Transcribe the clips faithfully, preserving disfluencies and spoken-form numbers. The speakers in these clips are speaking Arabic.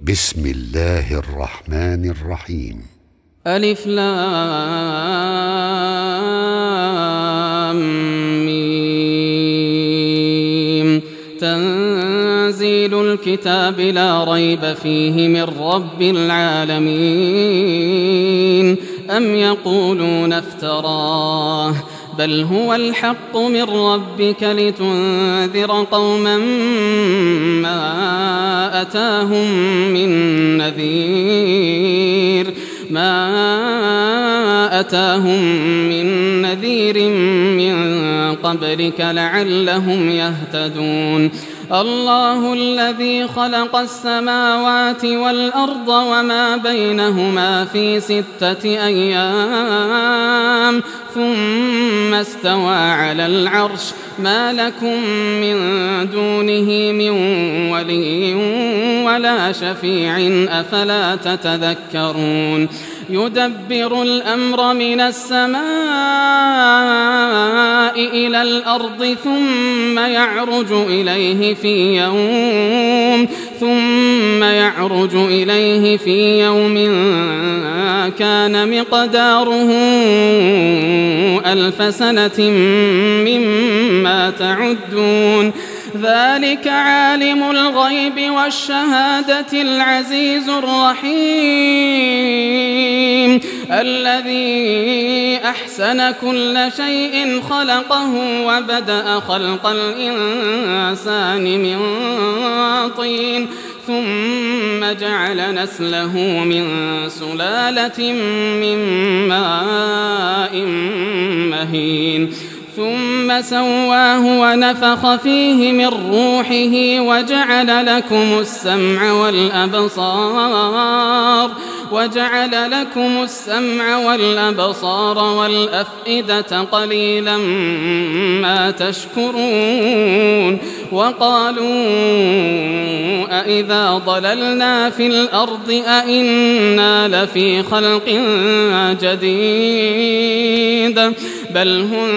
بسم الله الرحمن الرحيم. ألف لام ميم. تنزيل الكتاب لا ريب فيه من رب العالمين. أم يقولون افتراه بل هو الحق من ربك لتنذر قوما ما أتاهم من نذير ما أتاهم من نذير من قبلك لعلهم يهتدون. الله الذي خلق السماوات والأرض وما بينهما في ستة أيام ثم استوى على العرش ما لكم من دونه من ولي ولا شفيع أفلا تتذكرون. يدبر الأمر من السماء إلى الأرض ثم يعرج إليه في يوم ثم يعرج إليه في يوم كان مقداره ألف سنة مما تعدون. ذلك عالم الغيب والشهادة العزيز الرحيم الذي أحسن كل شيء خلقه وبدأ خلق الإنسان من طين ثم جعل نسله من سلالة من ماء مهين ثم سواه ونفخ فيه من روحه وجعل لكم السمع والأبصار وجعل لكم السمع والأبصار والأفئدة قليلا ما تشكرون. وقالوا أإذا ضللنا في الأرض أإنا لفي خلق جديد بل هم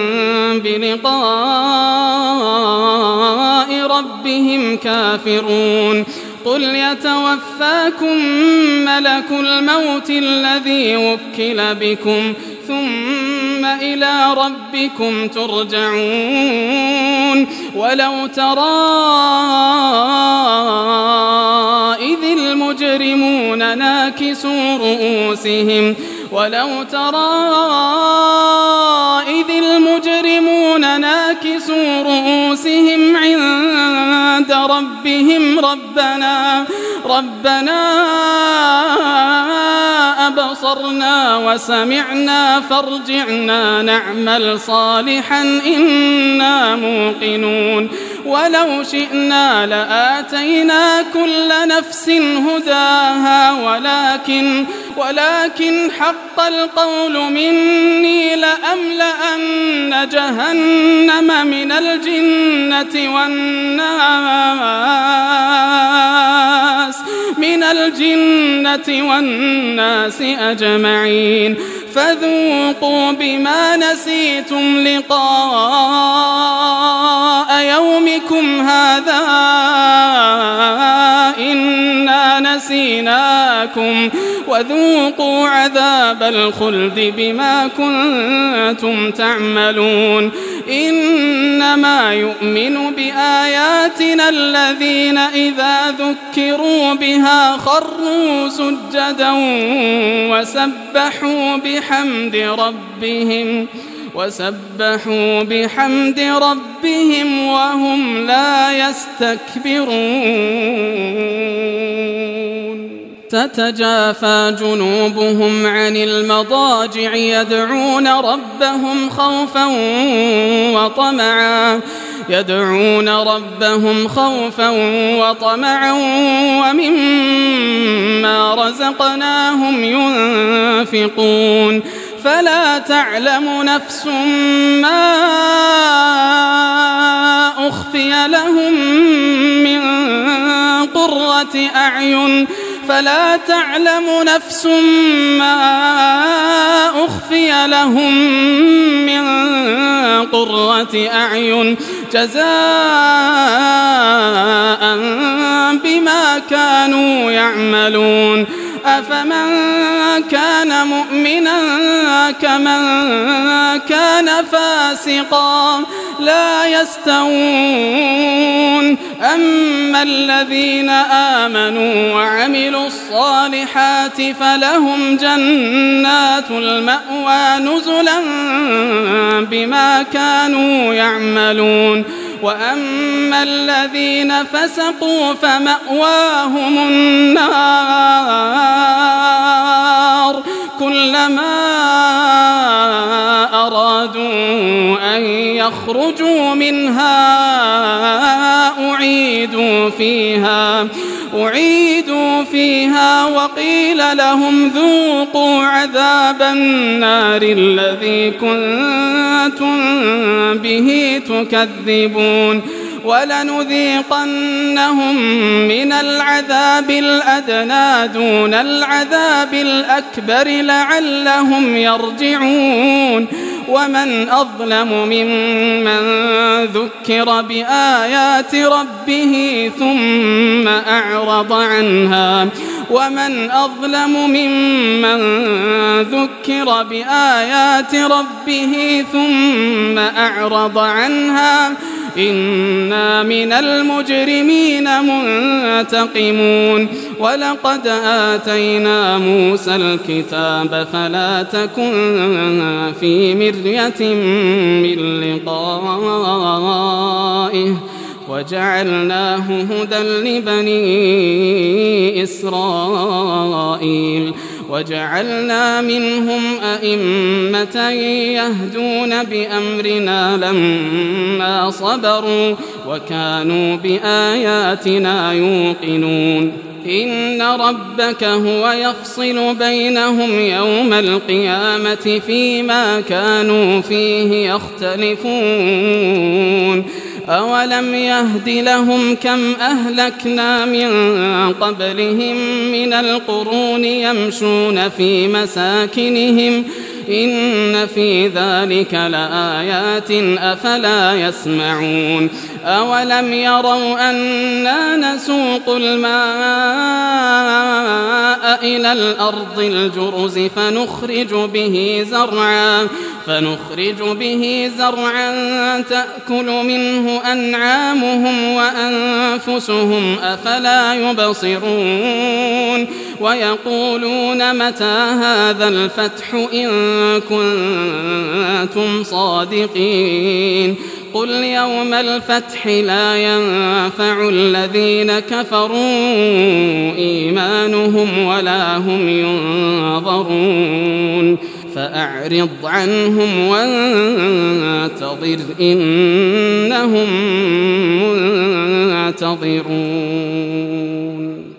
بلقاء ربهم كافرون. قل يتوفاكم ملك الموت الذي وكل بكم ثم إلى ربكم ترجعون. ولو ترى إذ المجرمون ناكسوا رؤوسهم ولو ترى إذ المجرمون ناكسوا رؤوسهم عند ربهم ربنا ربنا أبصرنا وسمعنا فارجعنا نعمل صالحا إنا موقنون. ولو شئنا لآتينا كل نفس هداها ولكن ولكن حق القول مني لأملأن جهنم من الجنة والناس من الجنة والناس أجمعين. فذوقوا بما نسيتم لقاء يومكم هذا إنا نسيناكم وذوقوا عذاب الخلد بما كنتم تعملون. إنما يؤمن بآياتنا الذين إذا ذكروا بها خروا سجدا وسبحوا بحمد ربهم وسبحوا بحمد ربهم وهم لا يستكبرون. تتجافى جنوبهم عن المضاجع يدعون ربهم خوفا وطمعا يدعون ربهم خوفا وطمعا ومما رزقناهم ينفقون. فلا تعلم نفس ما أخفي لهم من قرة أعين فلا تعلم نفس ما أخفي لهم من قرة أعين جزاء بما كانوا يعملون أفمن كان مؤمنا كمن كان فاسقا لا يستوون أما الذين آمنوا وعملوا الصالحات فلهم جنات المأوى نزلا بما كانوا يعملون وأما الذين فسقوا فمأواهم النار كلما أرادوا أن يخرجوا منها أعيدوا فيها أعيدوا فيها وقيل لهم ذوقوا عذاب النار الذي كنتم به تكذبون ولنذيقنهم من العذاب الأدنى دون العذاب الأكبر لعلهم يرجعون ومن أظلم ممن ذكر بآيات ربه ثم أعرض عنها ومن أظلم ممن ذكر بآيات ربه ثم أعرض عنها إنا من المجرمين منتقمون ولقد آتينا موسى الكتاب فلا تكن في مرية من لقائه وجعلناه هدى لبني إسرائيل وجعلنا منهم أئمة يهدون بأمرنا لما صبروا وكانوا بآياتنا يوقنون إن ربك هو يفصل بينهم يوم القيامة فيما كانوا فيه يختلفون أولم يهد لهم كم أهلكنا من قبلهم من القرون يمشون في مساكنهم إن في ذلك لآيات أفلا يسمعون أولم يروا أنا نسوق الماء إلى الأرض الجرز فنخرج به زرعا فنخرج به زرعا تأكل منه أنعامهم وأنفسهم أفلا يبصرون ويقولون متى هذا الفتح إن كنتم صادقين قل يوم الفتح لا ينفع الذين كفروا إيمانهم ولا هم ينظرون فأعرض عنهم وانتظر إنهم منتظرون.